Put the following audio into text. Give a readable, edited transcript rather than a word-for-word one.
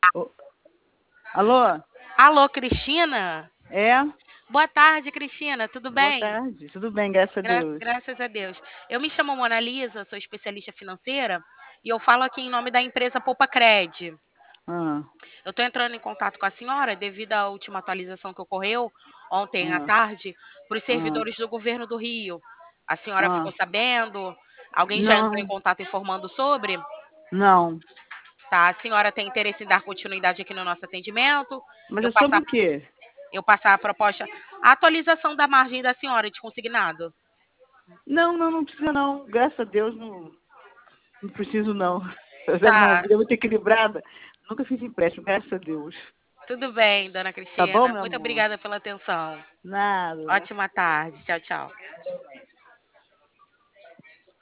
Ô, alô? Alô, Cristina? É? Boa tarde, Cristina. Tudo Boa bem? tarde. Tudo bem, graças a Deus. Graças a Deus. Eu me chamo Mona Lisa, sou especialista financeira e eu falo aqui em nome da empresa Poupa Cred. Ah, Eu estou entrando em contato com a senhora devido à última atualização que ocorreu ontem à ah, tarde para os ah, servidores do governo do Rio. A senhora ficou ah. sabendo? Alguém já entrou em Não, contato informando sobre? não. Tá, a senhora tem interesse em dar continuidade aqui no nosso atendimento? Mas Eu é sobre passar o quê? eu passar a proposta, a atualização da margem da senhora de consignado. Não, não, não precisa não. Graças a Deus não, não preciso não. Eu levo uma Tá, vida muito equilibrada. Nunca fiz empréstimo, graças a Deus. tudo bem, dona Tá bom, Cristina. meu Muito amor? obrigada pela atenção. Nada. Ótima tarde. Tchau, tchau.